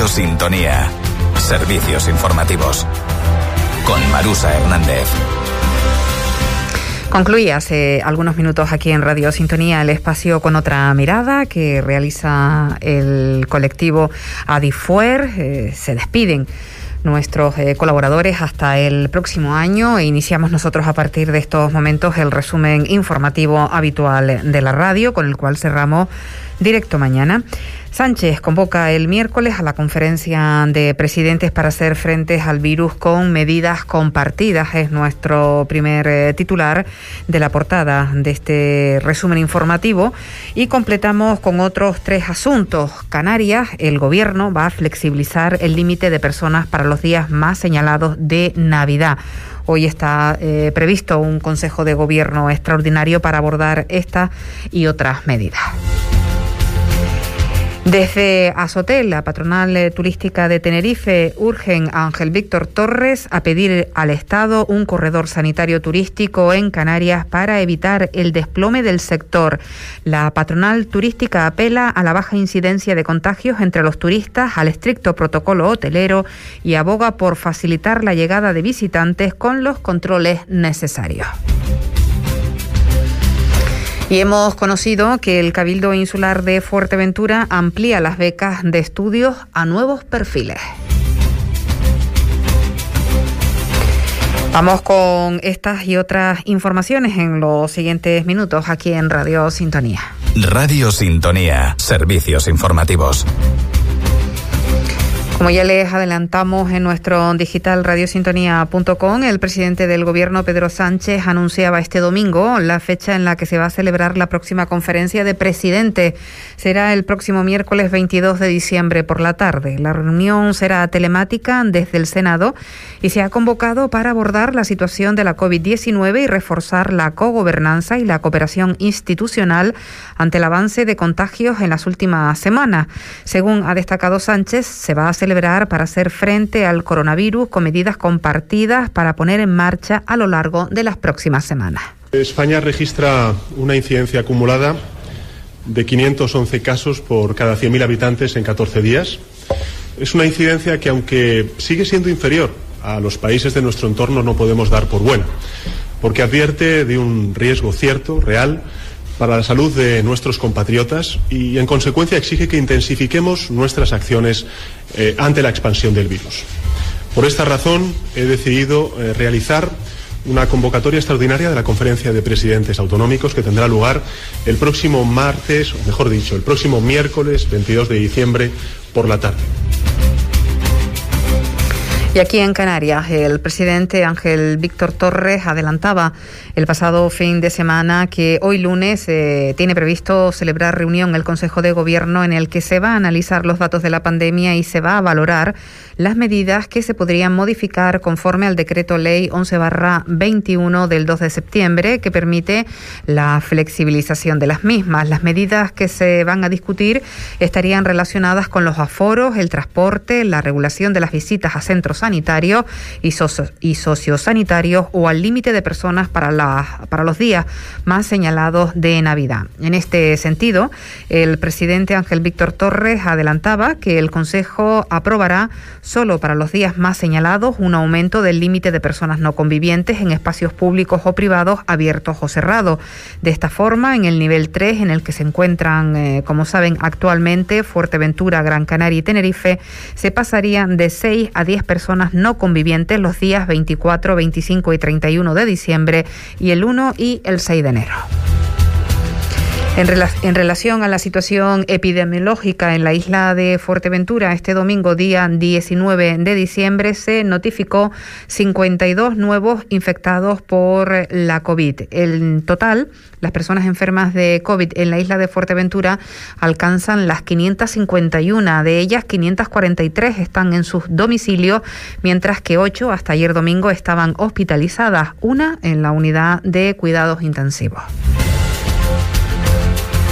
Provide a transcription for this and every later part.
Radio Sintonía. Servicios informativos. Con Marusa Hernández. Concluía hace algunos minutos aquí en Radio Sintonía el espacio Con Otra Mirada que realiza el colectivo Adifuer. Se despiden nuestros colaboradores hasta el próximo año e iniciamos nosotros a partir de estos momentos el resumen informativo habitual de la radio, con el cual cerramos Directo Mañana. Sánchez convoca el miércoles a la conferencia de presidentes para hacer frente al virus con medidas compartidas. Es nuestro primer titular de la portada de este resumen informativo. Y completamos con otros 3 asuntos. Canarias, el gobierno va a flexibilizar el límite de personas para los días más señalados de Navidad. Hoy está previsto un Consejo de Gobierno extraordinario para abordar esta y otras medidas. Desde Azotel, la patronal turística de Tenerife, urgen a Ángel Víctor Torres a pedir al Estado un corredor sanitario turístico en Canarias para evitar el desplome del sector. La patronal turística apela a la baja incidencia de contagios entre los turistas, al estricto protocolo hotelero y aboga por facilitar la llegada de visitantes con los controles necesarios. Y hemos conocido que el Cabildo Insular de Fuerteventura amplía las becas de estudios a nuevos perfiles. Vamos con estas y otras informaciones en los siguientes minutos aquí en Radio Sintonía. Radio Sintonía, servicios informativos. Como ya les adelantamos en nuestro digital radiosintonía.com, el presidente del Gobierno, Pedro Sánchez, anunciaba este domingo la fecha en la que se va a celebrar la próxima conferencia de presidentes. Será el próximo miércoles 22 de diciembre por la tarde. La reunión será telemática desde el Senado y se ha convocado para abordar la situación de la COVID-19 y reforzar la cogobernanza y la cooperación institucional ante el avance de contagios en las últimas semanas. Según ha destacado Sánchez, se va a celebrar para hacer frente al coronavirus con medidas compartidas para poner en marcha a lo largo de las próximas semanas. España registra una incidencia acumulada de 511 casos por cada 100.000 habitantes en 14 días. Es una incidencia que, aunque sigue siendo inferior a los países de nuestro entorno, no podemos dar por buena, porque advierte de un riesgo cierto, real, para la salud de nuestros compatriotas y, en consecuencia, exige que intensifiquemos nuestras acciones ante la expansión del virus. Por esta razón, he decidido realizar una convocatoria extraordinaria de la Conferencia de Presidentes Autonómicos que tendrá lugar el próximo martes, o mejor dicho, el próximo miércoles 22 de diciembre por la tarde. Y aquí en Canarias, el presidente Ángel Víctor Torres adelantaba el pasado fin de semana que hoy lunes tiene previsto celebrar reunión el Consejo de Gobierno en el que se va a analizar los datos de la pandemia y se va a valorar las medidas que se podrían modificar conforme al decreto ley 11/21 del 2 de septiembre que permite la flexibilización de las mismas. Las medidas que se van a discutir estarían relacionadas con los aforos, el transporte, la regulación de las visitas a centros sanitarios y sociosanitarios o al límite de personas para los días más señalados de Navidad. En este sentido, el presidente Ángel Víctor Torres adelantaba que el Consejo aprobará solo para los días más señalados un aumento del límite de personas no convivientes en espacios públicos o privados abiertos o cerrados. De esta forma, en el nivel 3, en el que se encuentran, como saben, actualmente Fuerteventura, Gran Canaria y Tenerife, se pasarían de 6 a 10 personas no convivientes los días 24, 25 y 31 de diciembre y el 1 y el 6 de enero. En relación a la situación epidemiológica en la isla de Fuerteventura, este domingo, día 19 de diciembre, se notificó 52 nuevos infectados por la COVID. En total, las personas enfermas de COVID en la isla de Fuerteventura alcanzan las 551. De ellas, 543 están en sus domicilios, mientras que 8 hasta ayer domingo estaban hospitalizadas, una en la unidad de cuidados intensivos.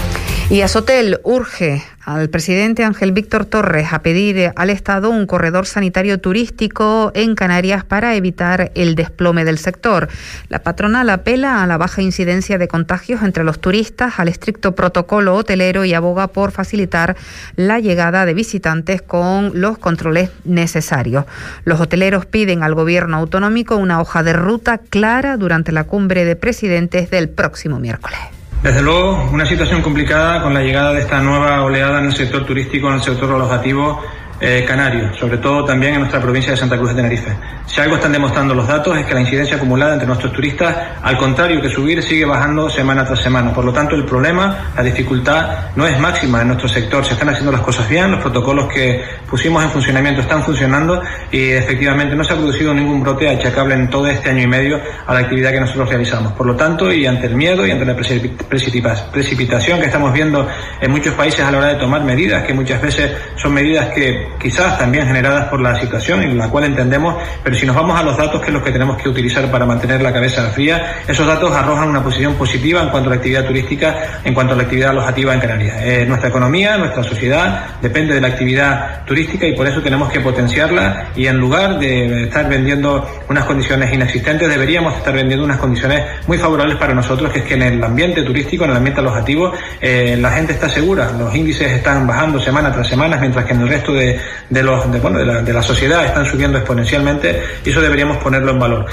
Y Azotel urge al presidente Ángel Víctor Torres a pedir al Estado un corredor sanitario turístico en Canarias para evitar el desplome del sector. La patronal apela a la baja incidencia de contagios entre los turistas, al estricto protocolo hotelero y aboga por facilitar la llegada de visitantes con los controles necesarios. Los hoteleros piden al gobierno autonómico una hoja de ruta clara durante la cumbre de presidentes del próximo miércoles. Desde luego, una situación complicada con la llegada de esta nueva oleada en el sector turístico, en el sector alojativo canario, sobre todo también en nuestra provincia de Santa Cruz de Tenerife. Si algo están demostrando los datos es que la incidencia acumulada entre nuestros turistas, al contrario que subir, sigue bajando semana tras semana. Por lo tanto, el problema, la dificultad no es máxima en nuestro sector. Se están haciendo las cosas bien, los protocolos que pusimos en funcionamiento están funcionando y efectivamente no se ha producido ningún brote achacable en todo este año y medio a la actividad que nosotros realizamos. Por lo tanto, y ante el miedo y ante la precipitación que estamos viendo en muchos países a la hora de tomar medidas, que muchas veces son medidas que quizás también generadas por la situación, en la cual entendemos, pero si nos vamos a los datos, que es lo que tenemos que utilizar para mantener la cabeza fría, esos datos arrojan una posición positiva en cuanto a la actividad turística, en cuanto a la actividad alojativa en Canarias. Nuestra economía, nuestra sociedad depende de la actividad turística y por eso tenemos que potenciarla y en lugar de estar vendiendo unas condiciones inexistentes, deberíamos estar vendiendo unas condiciones muy favorables para nosotros, que es que en el ambiente turístico, en el ambiente alojativo, la gente está segura, los índices están bajando semana tras semana, mientras que en el resto de la sociedad están subiendo exponencialmente y eso deberíamos ponerlo en valor.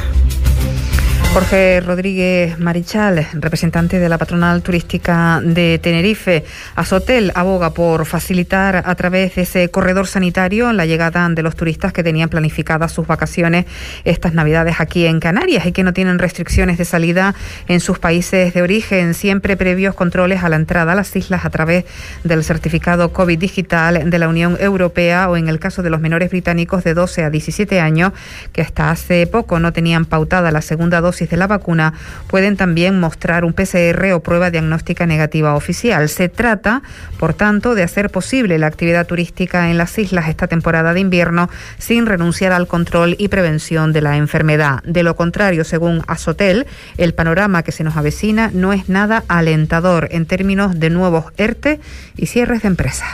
Jorge Rodríguez Marichal, representante de la patronal turística de Tenerife. Azotel aboga por facilitar a través de ese corredor sanitario la llegada de los turistas que tenían planificadas sus vacaciones estas Navidades aquí en Canarias y que no tienen restricciones de salida en sus países de origen, siempre previos controles a la entrada a las islas a través del certificado COVID digital de la Unión Europea o en el caso de los menores británicos de 12 a 17 años que hasta hace poco no tenían pautada la segunda dosis de la vacuna, pueden también mostrar un PCR o prueba diagnóstica negativa oficial. Se trata, por tanto, de hacer posible la actividad turística en las islas esta temporada de invierno sin renunciar al control y prevención de la enfermedad. De lo contrario, según Azotel, el panorama que se nos avecina no es nada alentador en términos de nuevos ERTE y cierres de empresas.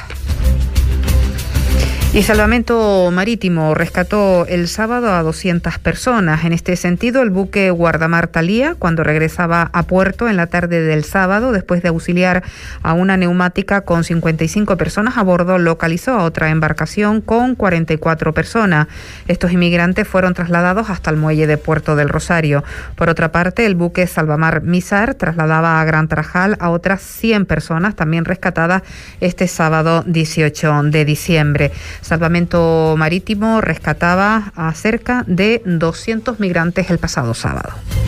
Y Salvamento Marítimo rescató el sábado a 200 personas. En este sentido, el buque Guardamar Thalía, cuando regresaba a puerto en la tarde del sábado, después de auxiliar a una neumática con 55 personas a bordo, localizó a otra embarcación con 44 personas. Estos inmigrantes fueron trasladados hasta el muelle de Puerto del Rosario. Por otra parte, el buque Salvamar Mizar trasladaba a Gran Tarajal a otras 100 personas, también rescatadas este sábado 18 de diciembre. Salvamento Marítimo rescataba a cerca de 200 migrantes el pasado sábado.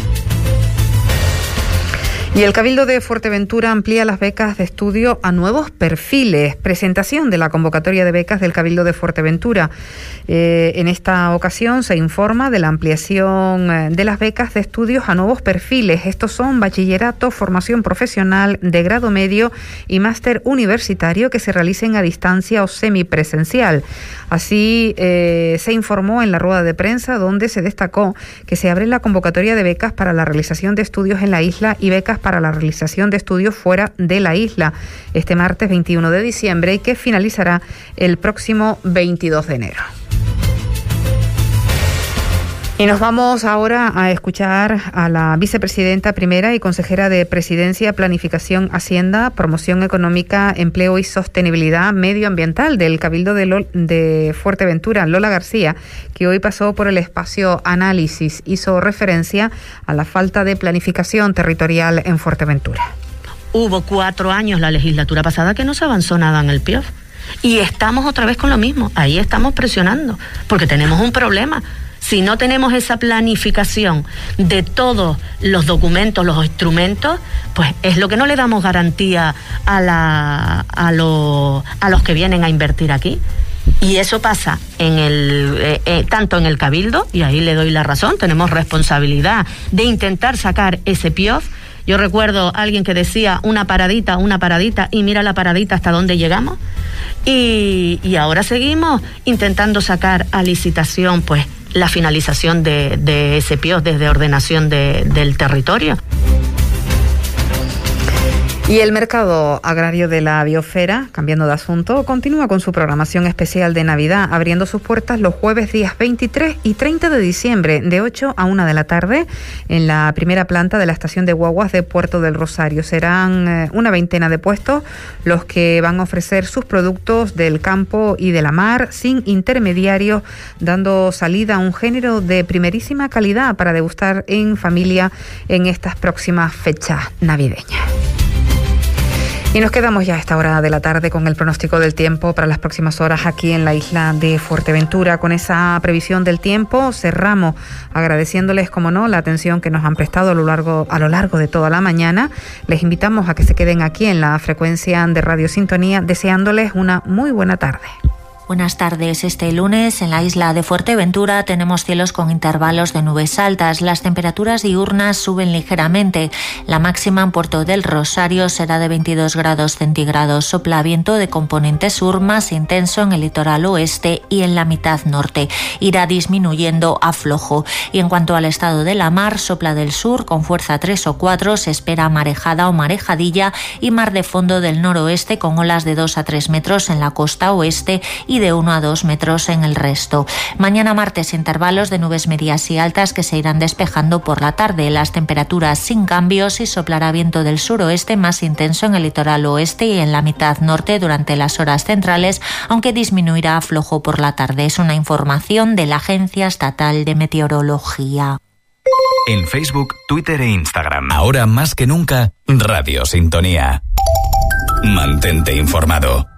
Y el Cabildo de Fuerteventura amplía las becas de estudio a nuevos perfiles. Presentación de la convocatoria de becas del Cabildo de Fuerteventura. En esta ocasión se informa de la ampliación de las becas de estudios a nuevos perfiles. Estos son bachillerato, formación profesional de grado medio y máster universitario que se realicen a distancia o semipresencial. Así se informó en la rueda de prensa, donde se destacó que se abre la convocatoria de becas para la realización de estudios en la isla y becas para la realización de estudios fuera de la isla este martes 21 de diciembre y que finalizará el próximo 22 de enero. Y nos vamos ahora a escuchar a la vicepresidenta primera y consejera de Presidencia, Planificación, Hacienda, Promoción Económica, Empleo y Sostenibilidad Medioambiental del Cabildo de Fuerteventura, Lola García, que hoy pasó por el espacio Análisis. Hizo referencia a la falta de planificación territorial en Fuerteventura. Hubo 4 años la legislatura pasada que no se avanzó nada en el PIOF. Y estamos otra vez con lo mismo. Ahí estamos presionando, porque tenemos un problema. Si no tenemos esa planificación de todos los documentos, los instrumentos, pues es lo que no le damos garantía a los que vienen a invertir aquí. Y eso pasa tanto en el Cabildo, y ahí le doy la razón, tenemos responsabilidad de intentar sacar ese PIOF. Yo recuerdo a alguien que decía una paradita, y mira la paradita hasta dónde llegamos. Y ahora seguimos intentando sacar a licitación, pues, la finalización de ese PIOF desde ordenación del territorio. Y el mercado agrario de la Biosfera, cambiando de asunto, continúa con su programación especial de Navidad, abriendo sus puertas los jueves días 23 y 30 de diciembre, de 8 a 1 de la tarde, en la primera planta de la estación de guaguas de Puerto del Rosario. Serán una veintena de puestos los que van a ofrecer sus productos del campo y de la mar, sin intermediarios, dando salida a un género de primerísima calidad para degustar en familia en estas próximas fechas navideñas. Y nos quedamos ya a esta hora de la tarde con el pronóstico del tiempo para las próximas horas aquí en la isla de Fuerteventura. Con esa previsión del tiempo cerramos agradeciéndoles, como no, la atención que nos han prestado a lo largo de toda la mañana. Les invitamos a que se queden aquí en la frecuencia de Radio Sintonía, deseándoles una muy buena tarde. Buenas tardes. Este lunes en la isla de Fuerteventura tenemos cielos con intervalos de nubes altas. Las temperaturas diurnas suben ligeramente. La máxima en Puerto del Rosario será de 22 grados centígrados. Sopla viento de componente sur más intenso en el litoral oeste y en la mitad norte. Irá disminuyendo a flojo. Y en cuanto al estado de la mar, sopla del sur con fuerza 3 o 4. Se espera marejada o marejadilla y mar de fondo del noroeste con olas de 2 a 3 metros en la costa oeste y de 1 a 2 metros en el resto. Mañana martes intervalos de nubes medias y altas que se irán despejando por la tarde. Las temperaturas sin cambios y soplará viento del suroeste más intenso en el litoral oeste y en la mitad norte durante las horas centrales, aunque disminuirá a flojo por la tarde. Es una información de la Agencia Estatal de Meteorología. En Facebook, Twitter e Instagram. Ahora más que nunca, Radio Sintonía. Mantente informado.